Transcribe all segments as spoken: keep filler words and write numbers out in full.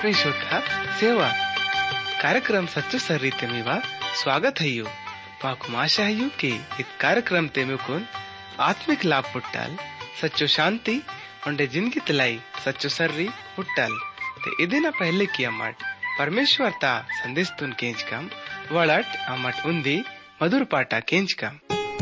आत्मशोध सेवा कार्यक्रम सच्चो सर्रीते मीवा स्वागत है यू माकु आशा है कि इस कार्यक्रम ते मेकुन आत्मिक लाभ पुट्टाल सच्चो शांति उंडे जिंदगी तलाई सच्चो सर्री पुट्टाल ते इदिना पहले की अमट परमेश्वर ता संदेश तुन केंच कम वड़ट अमट उन्दी मधुर पाटा केंच कम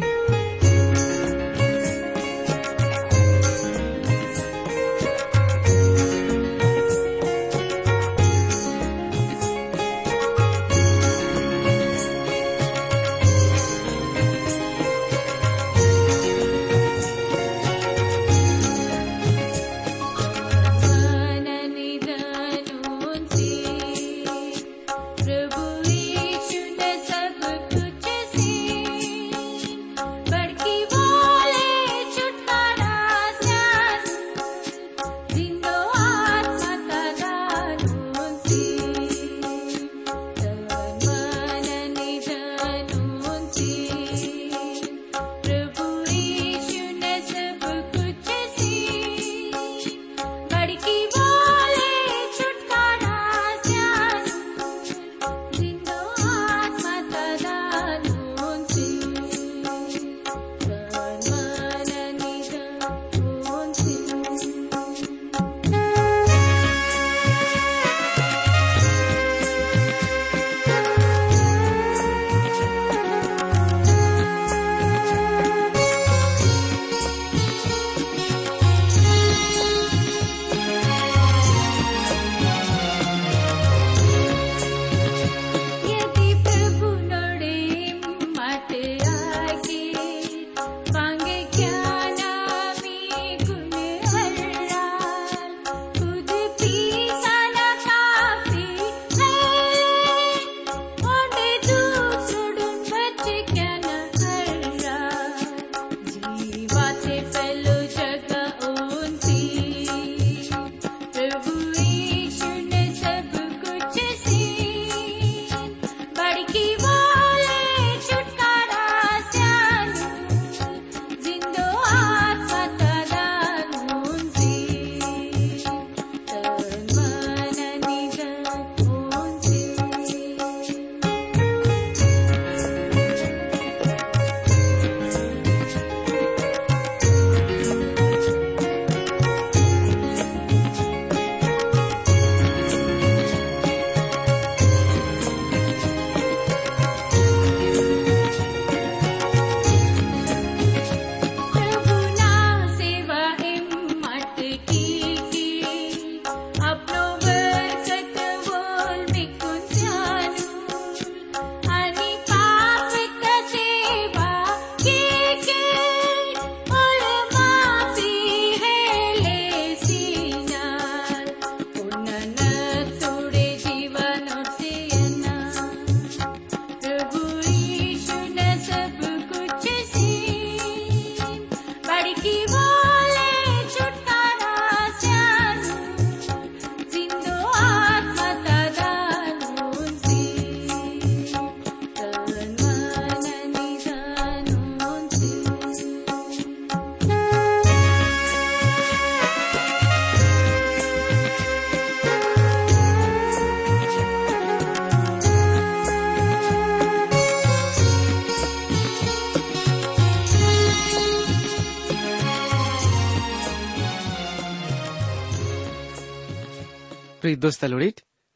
प्रिय दोस्त लोड़ीट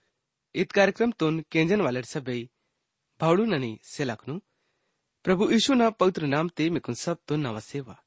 इत कार्यक्रम तुन केंजन वाले सबे भावड़ू ननी सेलाखनु प्रभु यीशु ना पवित्र नाम ते मिकुन सब तुन नवा सेवा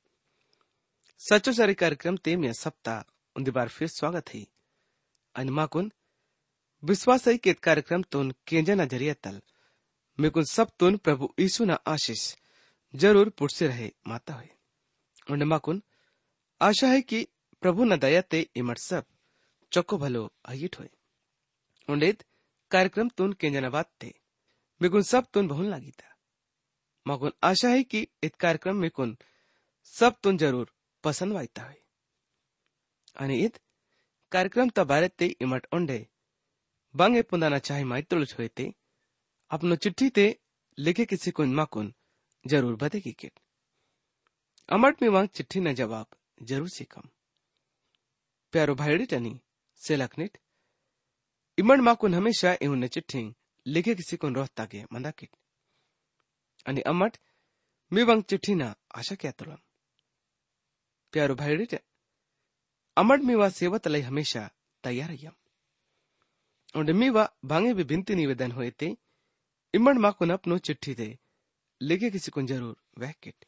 सचो सारे कार्यक्रम ते में सप्ताह उन्दी बार फिर स्वागत है अनमाकुन विश्वास है कि कार्यक्रम तुन केंजन जरिया तल मिकुन सब तुन प्रभु यीशु ना आशीष जरूर पुरसे रहे माता है उन्माकुन आशा है कि प्रभु न दया ते इमर सब चौको भलो अहिट होए उंडेत कार्यक्रम तुन केंजनाबाद थे मिकुन सब तुन बहुन लागी था मकुन आशा है कि इत कार्यक्रम मिकुन सब तुन जरूर पसंद वाईता है आणि इत कार्यक्रम तबारे ते इमट ओंडे बंगे पुंदाना चाहे माइत्रोल छोए ते अपनो चिट्ठी ते लिखे किसी कुन माकुन जरूर बदे की किट अमट में वांग चिट्ठी न जवाब जरूर सीखम प्यारो भाईड़ी टनी सेलकनिट इमण माकुन हमेशा इहुन चिट्ठी लिखे किसी को रोहता के मंदा किट आणि अमट मी वंग चिट्ठी ना आशा क्या तुलम प्यारो भाईड़ी अमट मी वा सेवत लई हमेशा तैयार यम और मी वा भांगे भी बिनती निवेदन हुए थे इमण माकुन अपनो चिट्ठी दे लिखे किसी को जरूर वह किट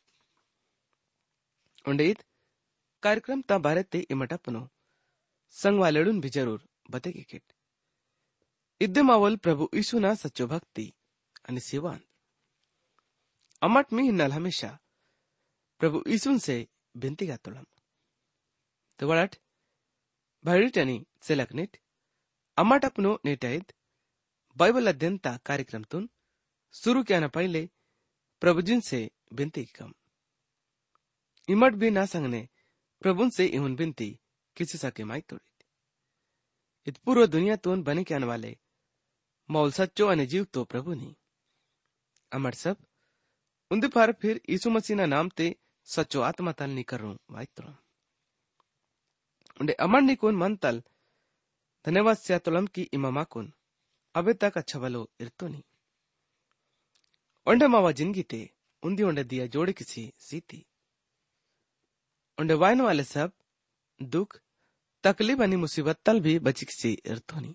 और इत कार्यक्रम ता बारे ते इमट अपनो संगवालेडून भी जरूर बतेगी किट इद्दे मावल प्रभु यीशु ना सच्चो भक्ति आणि सेवान अमट मी हिन्नल हमेशा प्रभु यीशुन से बिनती का तुलम तो वड़ट भाईटनी सेलकनिट अमट अपनो नेटाइद बाइबल अध्ययन ता कार्यक्रम तुन शुरू किया न पहले प्रभुजिन से बिनती कम इमट भी ना संगने प्रभुन से इहुन बिनती किसी सके माई तोड़ी इत पूर्व दुनिया तुन बने के आने वाले मौल सच्चो अने जीव तो प्रभु नहीं अमर सब उन्दे पर फिर यीशु मसीह ना नाम ते सच्चो आत्मा तल नहीं करूं वाई तोड़म उन्हें अमर निकोन मन तल धन्यवाद से तुलम की इमामा कुन अबे तक अच्छा वालो इरतो नहीं उन्हें मावा जिंदगी ते उन्दी उन्हें दिया जोड़े किसी सीती उन्हें वायन वाले सब दुख तकलीफ अनि मुसीबत तल भी बची किसी इरतो नहीं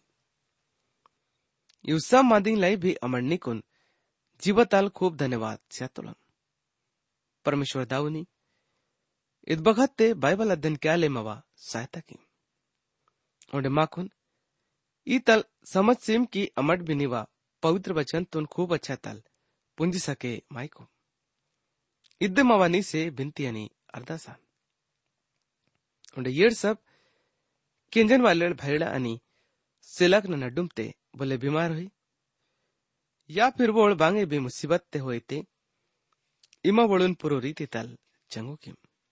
यू सब मादिंग लाई भी अमर निकुन जीवताल खूब धन्यवाद से तुलम परमेश्वर दाऊनी इत बखत ते बाइबल अध्ययन क्या ले मवा सहायता की और माकुन ई तल समझ सिम की अमट बिनीवा पवित्र वचन तुन खूब अच्छा तल पुंज सके माइको इद्दे मवानी से बिनती अनि अरदासान और ये सब किंजन वाले भैड़ा अनि सिलक न डुमते बोले बीमार हुई या फिर वो बांगे भी मुसीबत ते हुए थे इमा वोड़ुन पुरो रीति तल चंगो किम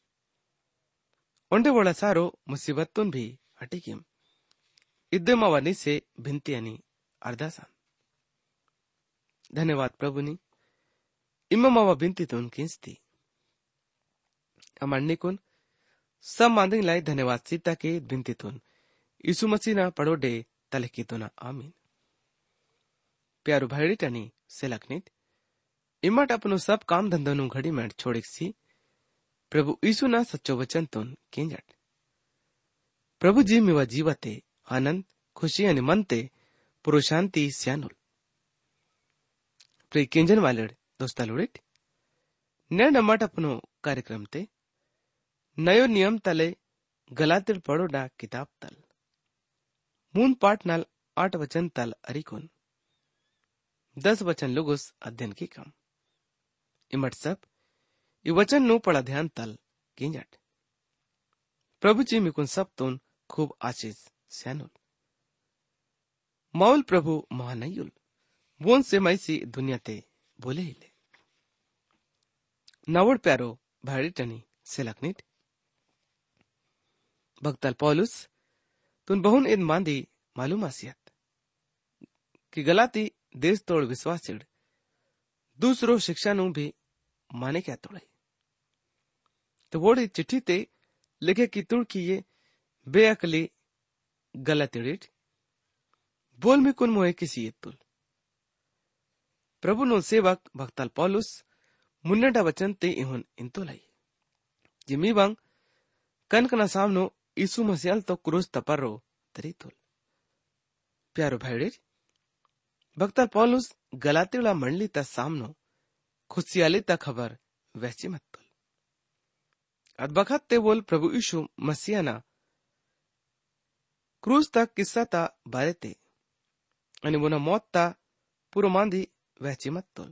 ओंडे वोड़ा सारो मुसीबत तुन भी हटी किम इद्दे मावानी से भिंती अनि अरदासान धन्यवाद प्रभु नी इमा मावा भिंती तुन किंस्ती अमरनी कुन सब मांदिंग लाई धन्यवाद सीता के भिंती तुन यीशु मसीह ना पड़ोडे तले की तुना आमीन प्यारो भाईड़ी टनी से लखनित इमट अपनो सब काम धंधो नु घड़ी में छोड़े सी प्रभु यीशु ना सच्चो वचन तुन केंजट प्रभु जी मिवा जीवते आनंद खुशी अनि मनते पुरो शांति स्यानुल प्रे केंजन वालेड दोस्ता लुड़िट ने नमट अपनो कार्यक्रम ते नयो नियम तले गलातिर पड़ोडा किताब तल मून पाठ नाल आठ वचन तल अरिकुन दस वचन लुगुस अध्ययन की कम इमट सब ये वचन नु पड़ा ध्यान तल किंजट प्रभु जी मिकुन सब तुन खूब आशीष स्यानुल मौल प्रभु महानयुल बोन से मैसी दुनिया ते बोले हिले नवड़ प्यारो भाड़ी टनी से लखनिट भक्तल पौलुस तुन बहुन इन मांदी मालूम आसियत कि गलाती देश तोड़ विश्वासिड दूसरो शिक्षा नु भी माने क्या तोड़े तो वोड़ी चिट्ठी ते लिखे की तुड़ की ये बेअकली गलतिड़िट बोल में कुन मोहे किसी तुल प्रभु नो सेवक भक्तल पौलुस मुन्नडा वचन ते इहुन इंतुलाई जिमी बंग कनकना सामनो यीशु मसीह तो क्रूस तपरो तरीतुल प्यारो भाईड़े भक्तल पौलुस गलातिला मंडली ता सामनो खुशियाली ता खबर वैसी मत तुल अदबखत ते बोल प्रभु यीशु मसीह ना क्रूस ता किस्सा ता बारे ते अनि वो मौत ता पुरो मांदी वैची मत तुल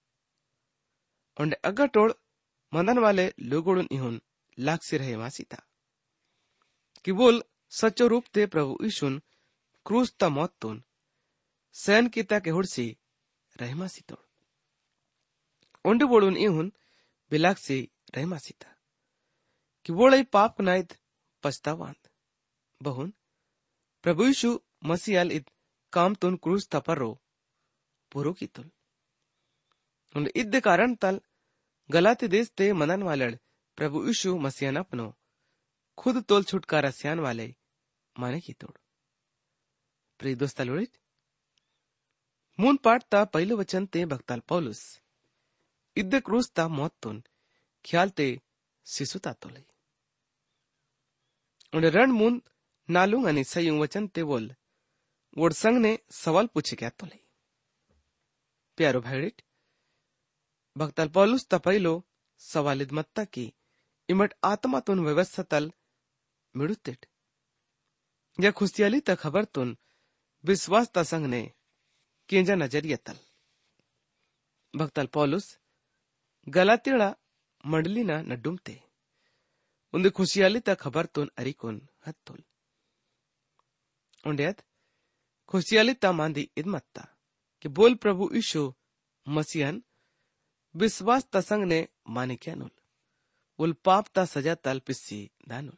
और अग्गा टोड़ मंदन वाले लोगोड़न इहुन लाक्सी रहे मासी था कि बोल सच्चो रूप ते प्रभु यीशुन क्रूस ता मौत तुन सहन कीता के हुड़सी रहमासी तोड़ ओंडे बोड़ुन इहुन बिलाक्सी रहमासी था कि बोड़ई पाप नाइद पछतावांद बहुन प्रभु यीशु मसीहल इत काम तुन क्रूस ता पर्रो पुरो की तुल उन इद्दे कारण तल गलाती देश ते मनन वालड़ प्रभु यीशु मसीहन अपनो खुद तोल छुटकारा स्यान वाले माने की तोड़ प्रिय दोस्ता लोळीत मून पाठता पहिलं वचन ते भक्ताल पौलुस इद्दे क्रूसता मौतून ख्याल ते सिसुता तोलई उन्हें रण मून नालूंग आणि सयुंग वचन ते बोल वोड संग ने सवाल पूछे क्या तोलई प्यारो भाईडिट भक्ताल पौलुस ता पहिलो सवालिद मत्ता की इमट आत्मातून व्यवस्थातल मिळुतेट या खुशियाली ता खबरतून विश्वास ता संग ने केंजा नजरियतल भक्ताल पौलुस गलातिळा मंडलीना नड्डुमते उंदे खुशियाली ता खबरतून अरिकोन हत्तोल उंड्यात खुशियाली ता मांदी इदमत्ता कि बोल प्रभु यीशु मसीहन विश्वास ता संग ने माने क्यानुल उल पाप ता सजा तल पिस्सी दानुल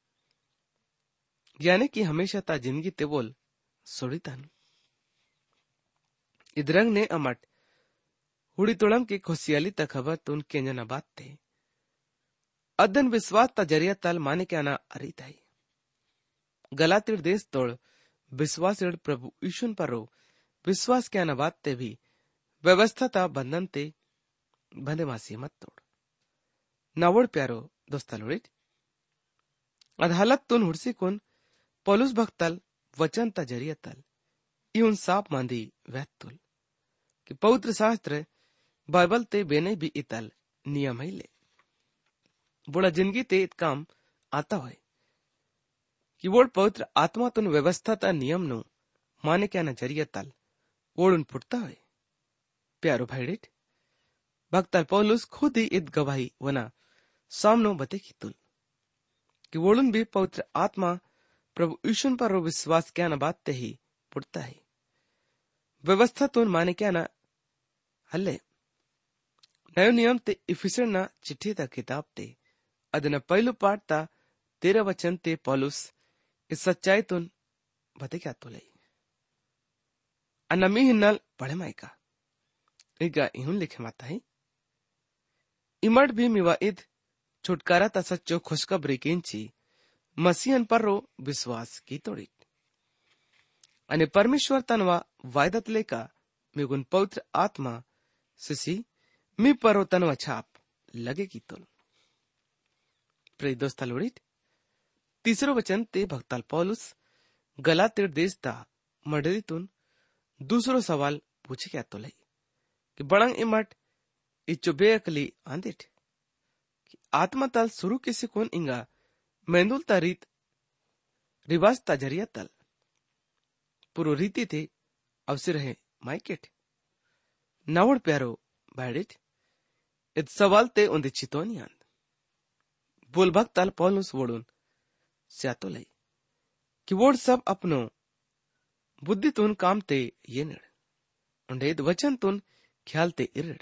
यानी कि हमेशा ता जिंदगी ते बोल सोड़ी तानुल इदरंग ने अमट हुड़ी तुड़म की खुशियाली ता खबर तुन केंजना बात थे अदन विश्वास ता जरिया तल माने क्या ना अरी थाई गलातिर देश तोड़ विश्वास प्रभु यीशुन परो विश्वास क्या ना बात ते भी व्यवस्था ता बंधन ते बंधे मासी मत तोड़ नावड़ प्यारो दोस्ता लोड़ित अदालत तुन हुड़सी कुन पौलुस भक्तल वचन ता जरिया तल इउन साप मांदी वैतुल कि पवित्र शास्त्र बाइबल ते बेने भी इतल नियम है ले बुढ़ा जिंदगी ते इत काम आता है कि वोड़ पवित्र आत्मा तुन व्यवस्था ता नियम नु माने क्या न जरिया तल ओड़न फुटता है प्यारो भाईडिट भक्तल पौलुस खुद ही इत गवाही वना सामनो बते की तुल कि वोड़न भी पवित्र आत्मा प्रभु यीशु पर विश्वास क्या न बात ते ही फुटता है व्यवस्था तुन माने क्या न हल्ले नयो नियम ते इफिसर ना चिट्ठी ता किताब ते अदना पहलू पाठ ता तेरा वचन ते पौलुस इस सच्चाई तुन बते क्या तो लई अनमी हिन्नल पढ़े माइका इगा इहुन लिखे माता है इमट भी मिवा इद छुटकारा ता सच्चो खुशखबरी किंची मसीहन पर रो विश्वास की तोड़ी अने परमेश्वर तनवा वायदत लेका मिगुन पवित्र आत्मा सिसी मी परो तनवा छाप लगे की तुल प्रिय दोस्ता लोड़ित तीसरो वचन ते भक्ताल पौलुस गलातिर देश ता मंडलीतून दूसरो सवाल पूछे क्या तो लई कि बड़ंग इमट इच्चो बेअकली आंदिट कि आत्मा तल शुरू किसी कोन इंगा मेंदुल ता रीत रिवाज ता जरिया तल पुरो रीति थे अवसर है माइकेट नावड़ प्यारो बैडिट इत सवाल ते उन्दी चितोनी आंद बोल भक्ताल पौलुस वोडुन स्यातो लई कि वोड सब अपनो बुद्धि तुन काम ते ये निड़ उन्डे इत वचन तुन ख्याल ते इरड़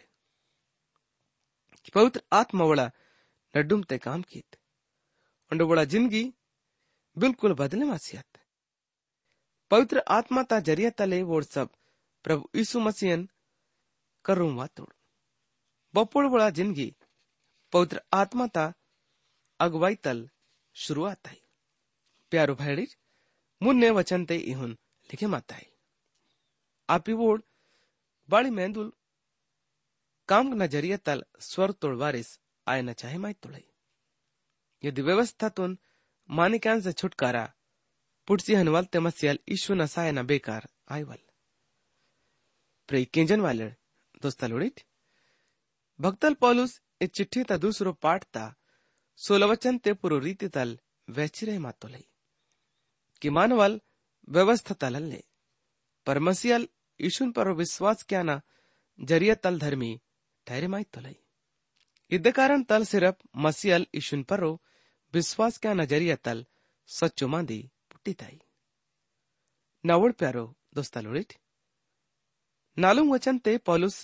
कि पवित्र आत्मा वड़ा नड्डुम ते काम कीत उन्डे वड़ा जिंदगी बिल्कुल बदले मासियत पवित्र आत्मा ता जरिया तले वोड सब प्रभु यीशु मसीहन करूं वातोड़ बपोड़ वड़ा जिंदगी पवित्र आत्मा ता अगवाई तल शुरुआत है प्यारो भाईडी मुन्ने वचन ते इहुन लिखे माता है आपी वोड बाड़ी मेंदुल काम न जरिया तल स्वर तोड़ वारिस आय न चाहे माई तोड़ई यदि व्यवस्था तुन मानिकान से छुटकारा पुटसी हनवल ते मसियल ईश्वर नसाय न बेकार आयवल प्रे केंजन वाले दोस्ता लोड़ित भक्तल पौलुस इस चिट्ठी ता दूसरो पाठ ता सोलवचन ते पुरो रीति तल वैचिरे मातो लई कि मानवल व्यवस्था तलल्ले पर मसियल ईशुन पर विश्वास क्या ना जरिया तल धर्मी ठहरे माई तो लई इद्दे कारण तल सिर्फ मसियल ईशुन पर विश्वास क्या ना जरिया तल सच्चो मांदी पुट्टी ताई नावड़ प्यारो दोस्ता लोड़ित नालुंग वचन ते पौलुस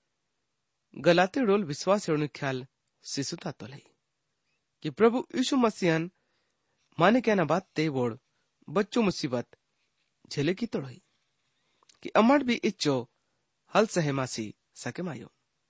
गलाते डोल विश्वास एवं ख्याल सिसुता तो लई कि प्रभु यीशु मसीहन माने क्या ना बात ते वोड़ बच्चों मुसीबत झेले की तोड़ई कि अमर भी इच्चो हल सहमासी सके मायो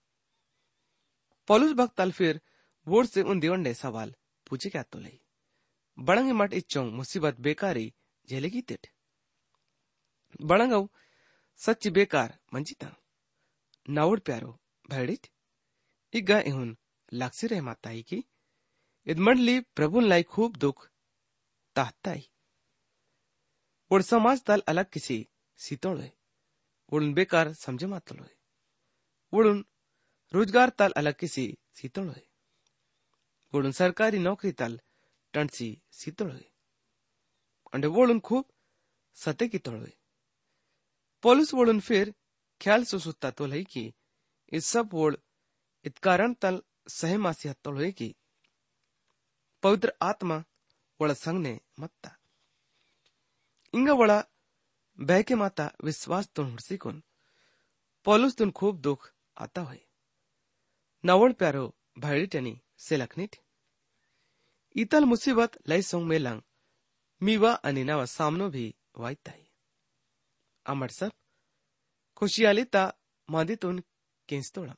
पौलुस भक्त तल फिर वोड़ से उन दिवंडे सवाल पूछे क्या तो लई बड़ंगे मट इच्चो मुसीबत बेकारी झेलेगी तिट बड़ंगव सच्ची बेकार मंजिता नावड़ प्यारो भैडित इगा इहुन लाक्सी रह माताई की इद मंडली प्रभुन लाई खूब दुख ताहताई उड़ समाज ताल अलग किसी सीतोड़े उड़न बेकार समझे मातलोए उड़न रोजगार ताल अलग किसी सीतोड़े उड़न सरकारी नौकरी ताल टंसी सीतोड़े अंडे वोड़न खूब सते की तोड़े पोलिस वोड़न फिर ख्याल सुसुत्ता तो लई की इस सब वोड़ इत कारण तल सहमासी हत्तोड़ हुए की पवित्र आत्मा वड़ा संग ने मत्ता इंगा वड़ा बहके माता विश्वास तुन हुर्सी कुन पौलुस तुन खूब दुख आता हुए नवड़ प्यारो भाड़ी टनी से लखनिट इतल मुसीबत लय सोंग में लंग मीवा अनिनावा सामनो भी वाइताई अमर सब खुशियाली ता मादी तुन केंस्तोड़म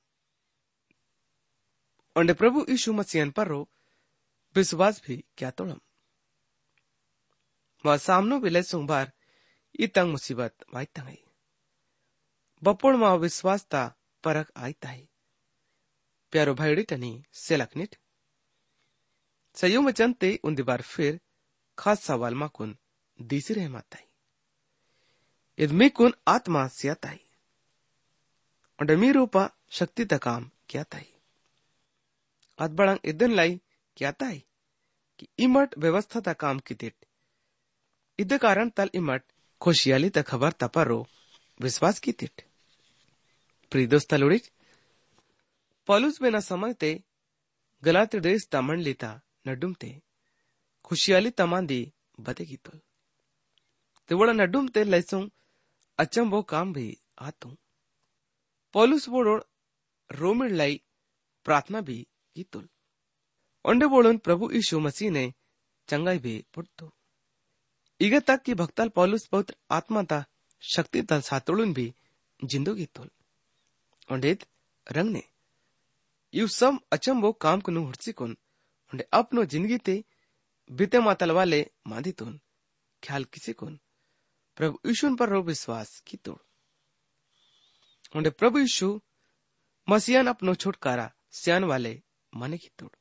और प्रभु यीशु मसीहन पर रो विश्वास भी क्या तोड़म वह सामनो भी लय सोंग बार इतंग मुसीबत वाइताई बपोड़ मा विश्वास ता परख आईताई प्यारो भाईड़ी टनी से लखनिट सयू में चंते उन बार फिर खास सवाल मा कुन दीसी रह माताई इदमी कुन आत्मा सियाताई और मी रूपा शक्ति ता काम क्या ताई अदबड़ंग इदन लाई क्या ताई कि इमट व्यवस्था ता काम कितिट इद कारण तल इमट खुशियाली ता खबर तपरो विश्वास कितिट प्रिय दोस्त लुड़िज पौलुस में न समझते गलाती देश ता मंडली ता नडुमते खुशियाली तमांदी बते की तो ते वड़ा नडुमते लैसों अचम वो काम भी आतू पौलुस वोड़ोड़ रोमिड लाई प्रार्थना भी की तुल ओंडे वोड़न प्रभु यीशु मसीह ने चंगाई भी पुट्टो इगे तक की भक्तल पौलुस पवित्र आत्मा ता शक्ति तल सातुड़ुन भी जिंदगी तुल ओंडेत रंग ने यू सब अचम वो काम कुनु हुर्सी कुन ओंडे अपनो जिंदगी ते बीते मातल वाले मादी तुन ख्याल किसी कुन प्रभु यीशु पर रो विश्वास की तोड़ ओंडे प्रभु यीशु मसीहन अपनो छुटकारा सियान वाले माने की तोड़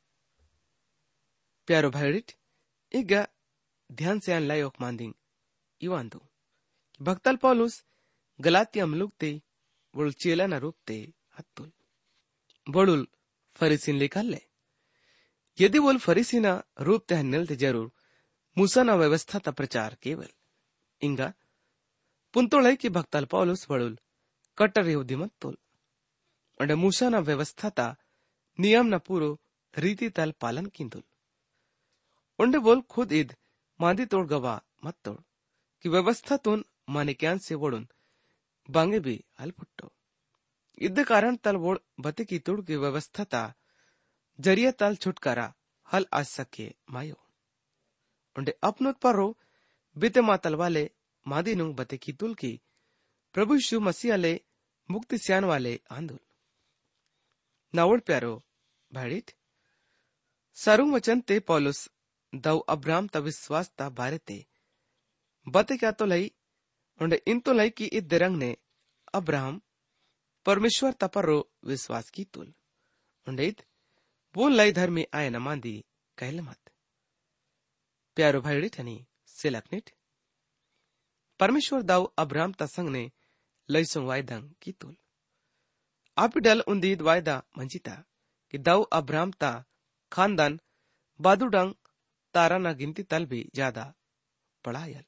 प्यारो भाईडिट इगा ध्यान से आन लायोक मांदिंग इवांदो भक्तल पौलुस गलातिया मलुकते वुल चेला न रूपते हत्तुल बड़ुल फरीसीन लिखल ले यदि वोल फरीसीना रूपते हन्नल ते जरूर मूसा न व्यवस्था ता प्रचार केवल इंगा पुंतोड़े की भक्तल पौलुस बड़ुल कट्टर यहूदी मत तोल अंडे मूसा न व्यवस्था ता नियम न पूरो रीति तल पालन किंदुल उंडे बोल खुद ईद मादी तोड़ गवा मत तोड़ कि व्यवस्था तुन माने क्यान से वोड़ुन बांगे भी हल पुट्टो इद्द कारण तल वोड़ बते की तोड़ की व्यवस्था ता जरिया तल छुटकारा हल आज सके मायो उंडे अपनोत पर रो बीते मातल वाले मादी नु बते की तुल की प्रभु यीशु मसीह ले मुक्ति सियान वाले आंदुल नावड़ प्यारो भाड़ित सारू वचन ते पौलुस दव अब्राम ता विश्वास ता बारे ते बते क्या तो लई उंडे इन तो लई की इत रंग ने अब्राहम परमेश्वर ता पर रो विश्वास की तुल उंडे इत बोल लाई धर्मी आय न मांदी कहले मत प्यारो भाईड़ी ठनी से लखनिट परमेश्वर दाऊ अब्राहम ता संग ने लई सो वायदंग की तुल आप डल उन्दीद वायदा मंजिता कि दाऊ अब्राहम ता खानदान बादुडंग तारा ना गिनती तल भी ज्यादा पढ़ायल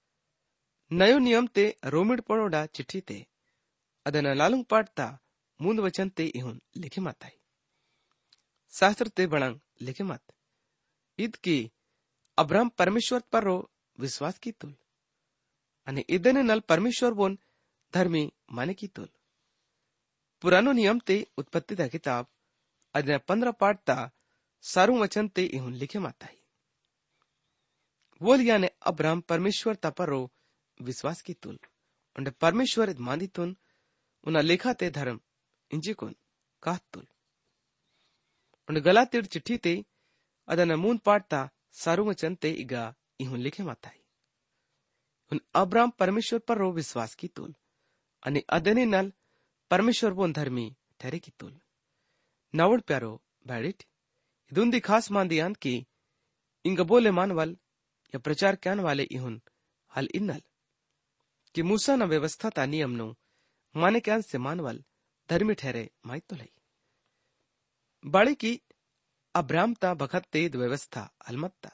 नयो नियम ते रोमिड पड़ोडा चिट्ठी ते अदना लालुंग पाटता मूंद वचन ते इहुन लिखे मत आई शास्त्र ते बड़ंग लिखे मत ईद की अब्राहम परमेश्वर पर रो विश्वास की तुल अने इदने नल परमेश्वर बोन धर्मी माने की तुल पुरानो नियम ते उत्पत्ति ता किताब अदना पंद्रह पाटता सारू वचन ते इहुन लिखे मत आई वोल याने अब्राहम परमेश्वर ता पर रो विश्वास की तुल उन्हें परमेश्वर मांदी तुन उन्हें लेखा ते धर्म इंजी कुन काह तुल उन्हें गला तिड़ चिट्ठी ते अदन मून पाटता सारू वचन ते इगा इहुन लिखे मत आई उन अब्राम परमेश्वर पर रो विश्वास की तुल आणि अदनी नल परमेश्वर बोन धर्मी ठहरे की तुल नावड प्यारो बैडिट इदुंदी खास मांदियान की इंग बोले मानवल या प्रचार क्यान वाले इहुन हल इन्नल कि मूसा न व्यवस्था ता नियम नु माने क्यान से मानवल धर्मी ठहरे माई तो लई बाड़ी की अब्राम ता बखत तेद व्यवस्था अलमत्ता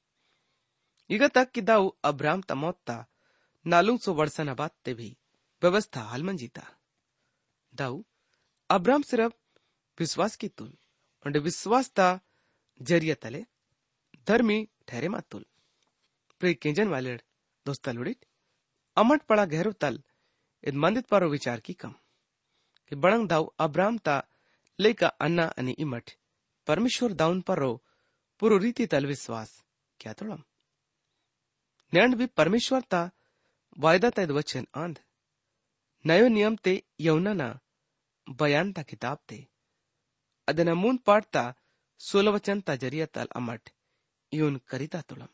इग तक कि दाऊ अब्राम ता मौत्ता नालुंग सो वर्षन बात ते भी व्यवस्था हलमंजीता दाऊ अब्राम सिर्फ विश्वास की तुल और विश्वास ता जरिया तले धर्मी ठहरे मातुल प्रे केंजन वाले दोस्ता लुड़ित अमट पड़ा गहरो तल id मंदित पारो विचार की कम कि बड़ंग दाऊ अब्राम ता लेका अन्ना अनि इमठ परमेश्वर दाउन परो पुरो रीति तल विश्वास क्या तोड़म न्यांड भी परमेश्वर ता वायदा तद वचन आंध नयो नियम ते यौना ना बयान ता किताब ते अदना मून पाठ ता सोलह वचन ता जरिया तल अमठ इहुन करिता तोड़म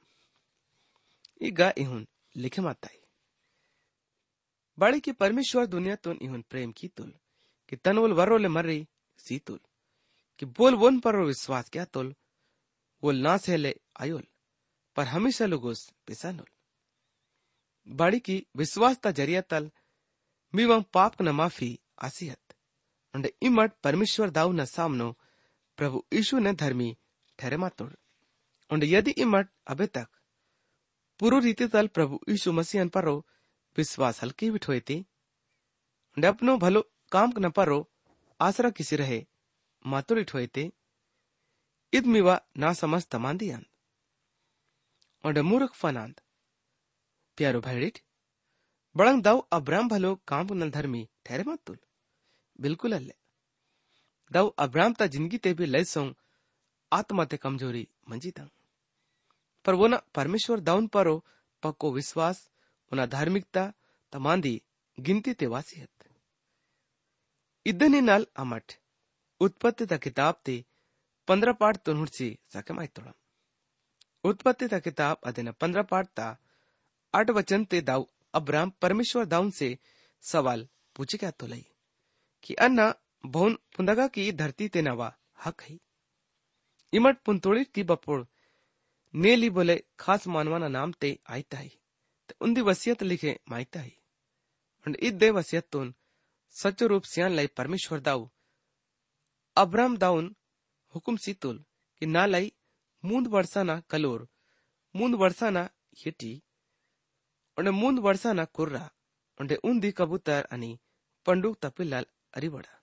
इगा इहुन लिखे माताई बाड़ी की परमेश्वर दुनिया तुन इहुन प्रेम की तुल कि तनवल वरोले मर्री सी तुल कि बोल वन पर विश्वास क्या तुल बोल ना सहले आयोल पर हमेशा लोगोस पिसानुल बाड़ी की विश्वास ता जरिया तल मीवं पाप न माफी आसियत अंडे इमट परमेश्वर दाऊ न सामनो प्रभु यीशु ने धर्मी ठहरे मातुड़ अंडे यदि इमट अबे तक पूरो रीति तल प्रभु यीशु मसीहन परो विश्वास हल्की बिठोए थी अंडे अपनो भलो काम न परो आसरा किसी रहे मातुड़ ठोए थे इद मिवा ना समझ तमांदियान अंडे मूर्ख फनांद प्यारो भाईडिट बड़ंग दाऊ अब्राम भलो काम नल धर्मी ठहरे मातुल बिल्कुल अल्ले दाऊ अब्राम ता जिंदगी ते भी लैसों आत्मा ते कमजोरी मंजी तंग पर वो ना परमेश्वर दाउन परो पक्को विश्वास उना धार्मिकता तमांदी गिनती ते वासियत इदनी नाल अमठ उत्पत्ति ता किताब ते पंद्रह पाठ तो नुड़सी सके माई तोड़म उत्पत्ति ता किताब अदेना पंद्रह पाठ ता आठ वचन ते दाऊ अब्राम परमेश्वर दाउन से सवाल पूछे क्या तो लई कि अन्ना भवन पुंदगा की धरती ते नवा हक है इमट पुंतोड़ी की बपोड़ नेली बोले खास मानवाना नाम ते आयता है ते उन्दी वसियत लिखे मायता है और id दे वसियत तुन सच्चो रूप सियान लाई परमेश्वर दाऊ अब्राम दाउन हुकुम सीतुल कि ना लाई मूंद वर्षाना कलोर मूंद वर्षाना हिटी और मूंद वर्षाना कुर्रा और उन्दी कबूतर अनि पंडुक तपिलाल अरिवड़ा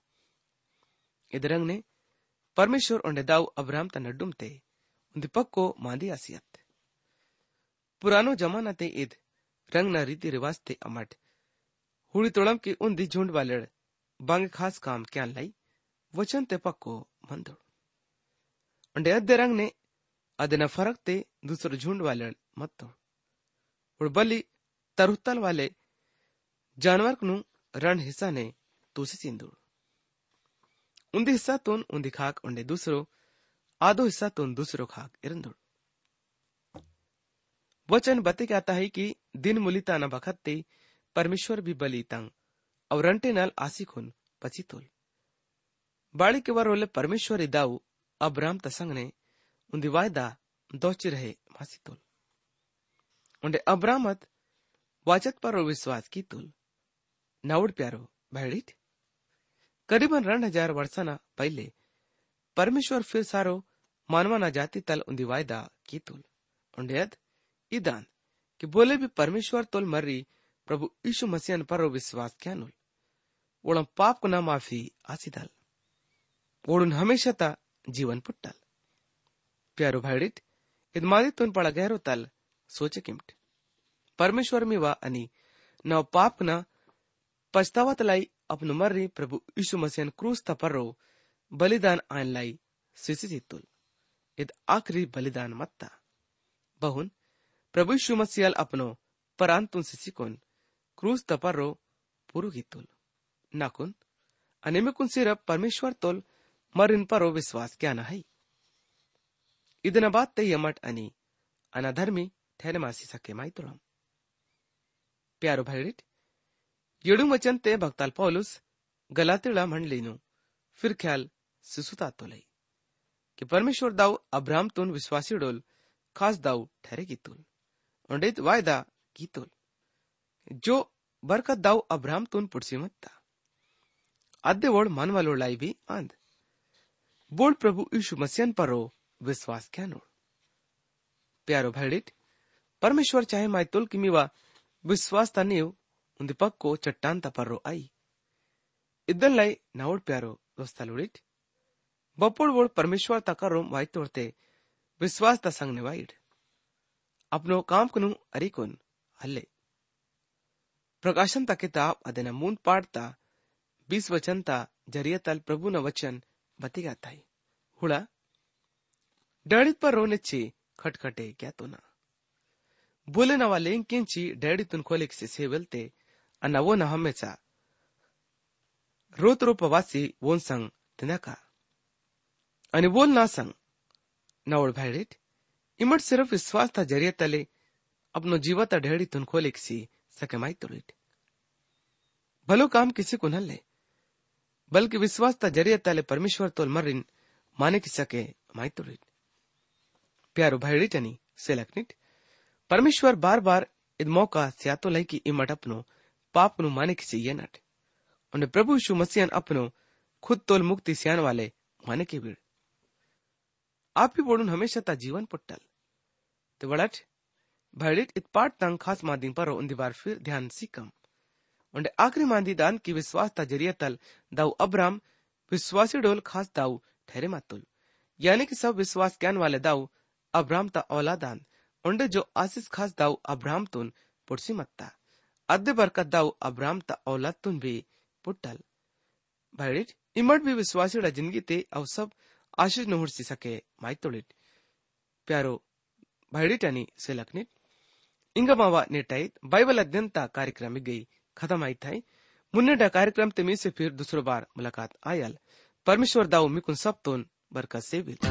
इदरंग ने परमेश्वर और दाऊ अब्राम ता नड्डुम ते उन्दी पक्को मांदी आसियत पुरानो जमाना ते इद रंग ना रीति रिवाज ते अमट हुड़ी तोड़म की उन्दी झुंड वाले बांगे खास काम क्या लाई वचन ते पक्को मंदोड़ अंडे अद्दे रंग ने अदना फरक ते दूसरे झुंड वाले मत तोड़ और बली तरुतल वाले जानवर नु रण हिस्सा ने तूसी सिंदूर उन्दी हिस्सा तुन उन्दी खाक उन्डे दूसरो आधो हिस्सा तुन दूसरो खाक इरंदुड़ वचन बते कहता है कि दिन मुलिता न बखत्ते परमेश्वर भी बली तंग और रंटे नल आसिकुन पचितुल बाड़ी के वरोले परमेश्वर इदाऊ अब्राम तसंग ने उन्दी वायदा दोची रहे मासितुल उन्डे अब्रामत वाचक पर विश्वास की तुल नाउड प्यारो भैडित करीबन रण हजार वर्षना पहले परमेश्वर फिर सारो मानवाना जाति तल उन्दी वायदा की तुल उन्डेद इदान कि बोले भी परमेश्वर तोल मर्री प्रभु यीशु मसीहन पर विश्वास क्या नुल ओड़म पाप को ना माफी आसिदल ओड़ुन हमेशा ता जीवन पुट्टल प्यारो भैडित इदमादी तुन पड़ा गहरो तल सोचे किमट परमेश्वर में वा अनि नव पाप ना पछतावत लाई अपनु मर्री प्रभु यीशु मसीहन क्रूस ता पर्रो बलिदान आन लाई सिसी जितुल इद आखरी बलिदान मत्ता बहुन प्रभु यीशु मसीहल अपनो परांतुन सिसी कोन क्रूस ता पर्रो पुरु गितुल नाकुन अनेमेकुन सिर्फ परमेश्वर तोल मरिन परो विश्वास क्या ना है इदना बात ते यमट अनि अनाधर्मी ठहरे मासी सके माई तुलम प्यारो भाईडीट येडू वचन ते भक्ताल पौलुस गलातीला म्हणलीनु फिर ख्याल सुसुतातो लई कि परमेश्वर दाऊ अब्राहमतून विश्वासी डोल खास दाऊ ठहरे कीतुल उंडेत वायदा कीतुल जो बरकत दाऊ अब्राहमतून पुढची मत्ता आद्य वोड मानवालो लाई भी आंद बोल प्रभु यीशु मसीहन परो विश्वास क्या नोड प्यारो भाईडीट परमेश्वर चाहे मायतुल कि मीवा विश्वास तनीव उन्दी पक्को चट्टान तपरो आई इदन लाई नावड प्यारो दोस्तालुडिट बपोड़ वोड परमेश्वर तकरो वायतोड़ते विश्वास ता संगने वाइड अपनो काम कनु अरिकुन हल्ले प्रकाशन ता किताब अदेना मून पाड़ता बीस वचन ता जरिए तल प्रभु न वचन बतिगा ताई हुड़ा डैडित पर रोने ची खटखटे क्या तो ना बोले ना वाले किंची डैडी तुन खोलेक से सेवलते अन्ना वो न हमेशा रोत रूपवासी वोन संग तिनका अनि बोल ना संग नवड़ भाईडिट इमट सिर्फ विश्वास था जरिए तले अपनो जीवता ढेड़ी तुन खोलेक सी सके माई तोड़िट भलो काम किसी को न ले बल्कि विश्वास ता जरिए तले परमेश्वर तोल मरिन माने की सके माई तोड़िट प्यारो भाईडिट अनि सेलकनिट परमेश्वर बार बार इद मौका सियातो लाई की इमट अपनो पाप नु माने की ये नट उन्हें प्रभु यीशु मसीहन अपनो खुद तोल मुक्ति सियान वाले माने के भीड़ आप ही बोलून हमेशा ता जीवन पुट्टल तो वड़ट भाईडिट इत पाठ तंग खास मादी पर उन दीवार फिर ध्यान सीकम उन्हें आखिरी मादी दान की विश्वास ता जरिए तल दाऊ अब्राम विश्वासी डोल खास दाऊ ठहरे मातुल यानी कि सब विश्वास ज्ञान वाले दाऊ अब्राम ता औलादान उन्हें जो आशीष खास दाऊ अब्राम तुन पुरसी मत्ता अद्य बरकत दाऊ अब्राम ता औलाद तुन भी पुट्टल भाईडिट इमट भी विश्वासी डा जिंदगी ते अव सब आशीष न हुर्सी सके माई तोड़िट प्यारो भाईडिट अनि सेलकनिट इंगा मावा नेटाइत बाइबल अध्ययन ता कार्यक्रम में गई खत्म आई थाई मुन्ने डा कार्यक्रम ते मी से फिर दूसरो बार मुलाकात आयल परमेश्वर दाऊ मिकुन सब तोन बरकत से भी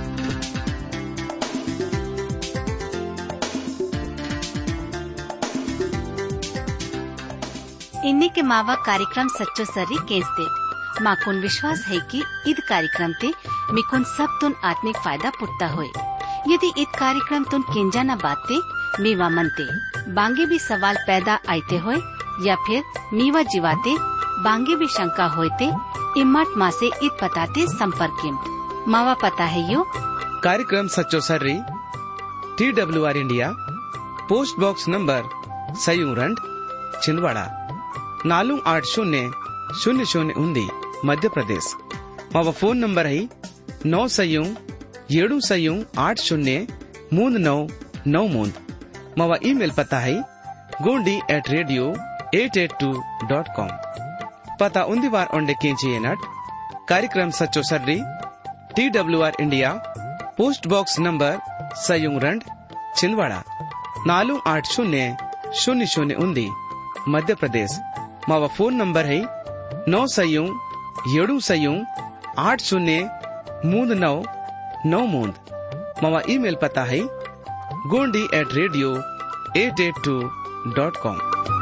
इन्नी के मावा कार्यक्रम सच्चो सर्री केस दे माकुन विश्वास है कि ईद कार्यक्रम ते मिकुन सब तुन आत्मिक फायदा पुट्टा होए यदि ईद कार्यक्रम तुन केंजा न बाते मीवा मनते बांगे भी सवाल पैदा आते होए या फिर मीवा जीवाते बांगे भी शंका होते इम्मत माँ से ईद पताते संपर्क मावा पता है यो कार्यक्रम सच्चो सर्री T W R India post box number सयूरंड छिंदवाड़ा नालू आठ शून्य शून्य शून्य उन्दी मध्य प्रदेश मावा फोन नंबर है नौ सयू येडू सयू आठ शून्य मूंद नौ नौ मूंद मावा ईमेल पता है Gondi at radio eight eight two dot com पता उन्दी बार ओंडे केंची नट कार्यक्रम सच्चो सर्री T W R India post box number सयूरंड छिंदवाड़ा नालू आठ शून्य शून्य शून्य उन्दी मध्य प्रदेश मावा फोन नंबर है नौ सयू येडू सयू आठ शून्य मूंद नौ नौ मूंद मावा ईमेल पता है Gondi at radio eight eight two dot com.